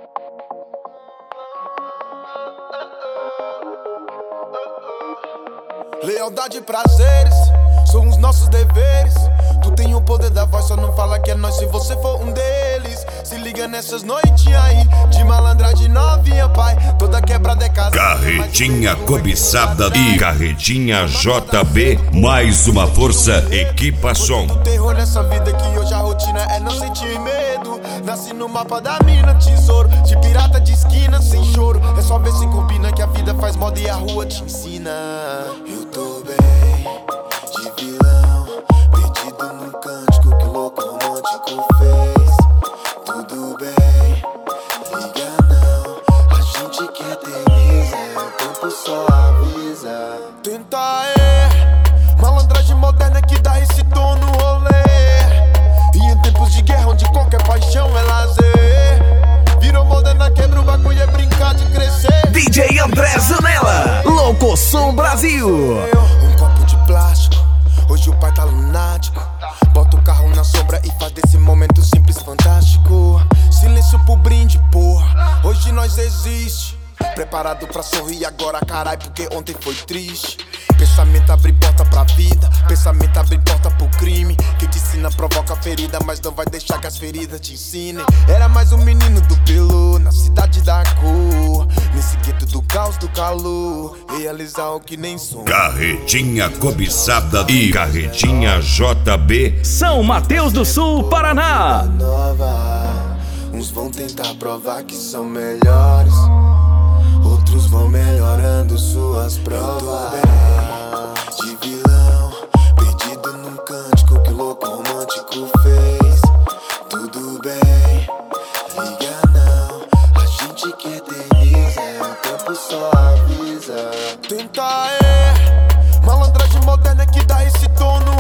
Lealdade e prazeres são os nossos deveres. Tu tem o poder da voz, só não fala que é nós se você for um deles. Se liga nessas noites aí, de malandragem novinha, pai. Toda quebrada é casa. Carretinha cobiçada e Carretinha JB. Mais uma força, equipa som. O terror nessa vida que hoje a rotina é não sentir medo. Nasci no mapa da mina, tesouro de pirata de esquina, sem choro. É só ver se combina que a vida faz moda e a rua te ensina. Eu tô bem, de vilão, perdido num cântico que o louco romântico fez. Tudo bem, liga não, a gente que eterniza, o tempo só avisa. Tenta malandragem moderna que dá esse tom no rolê. E em tempos de guerra onde qualquer paixão é lazer, virou moderna, quebra o bagulho, é brincar de crescer. DJ André Zanella, Louco Som Brasil. Um copo de plástico, hoje o pai tá lunático. Bota o carro na sombra e faz desse momento simples fantástico. Silêncio pro brinde, porra, hoje nós existe. Preparado pra sorrir agora, carai, porque ontem foi triste. Pensamento abre porta pra vida, pensamento abre porta pro crime. Quem te ensina provoca ferida, mas não vai deixar que as feridas te ensinem. Era mais um menino do pelo, na cidade da cor, nesse gueto do caos, do calor, realizar o que nem sonho. Carretinha cobiçada e Carretinha JB. São Mateus do Sul, Paraná. Nova, uns vão tentar provar que são melhores, outros vão melhorando suas provas. De vilão, perdido num cântico que o louco romântico fez. Tudo bem, liga não, a gente que eterniza, o tempo só avisa. Tenta malandragem moderna que dá esse tom no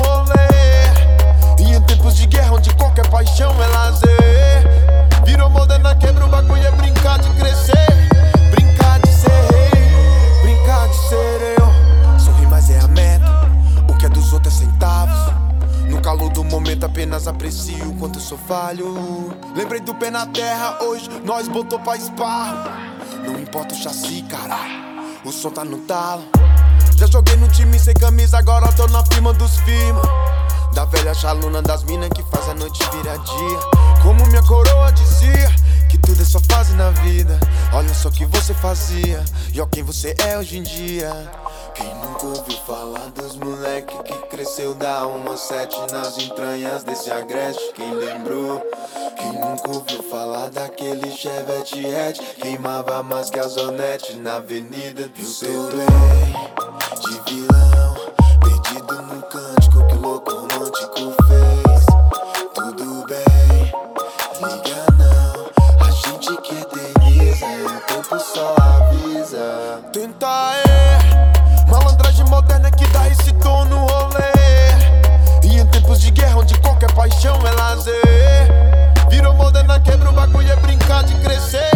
rolê. E em tempos de guerra onde qualquer paixão é lazer, virou moderna, quebra o bagulho, é brincar de crescer. Brincar de ser rei, brincar de ser eu. Sorrir mais é a meta, o que é dos outros é centavos. No calor do momento apenas aprecio o quanto eu sou falho. Lembrei do pé na terra, hoje nós botou pra esparro. Não importa o chassi, caralho, o som tá no talo. Já joguei no time sem camisa, agora tô na firma dos firma. Da velha chaluna das minas que faz a noite virar dia. Como minha coroa dizia, que tudo é só fase na vida. Olha só o que você fazia e ó quem você é hoje em dia. Quem nunca ouviu falar dos moleque que cresceu da 17 nas entranhas desse agreste? Quem lembrou? Quem nunca ouviu falar daquele Chevette hatch? Queimava mais que a Zonete na avenida do seu bem. De vilão, perdido num cântico que o louco romântico fez. Tudo bem, liga não, a gente que eterniza, o tempo só avisa. Tenta malandragem moderna que dá esse tom no rolê. E em tempos de guerra onde qualquer paixão é lazer, virou moderna, quebra o bagulho, é brincar de crescer.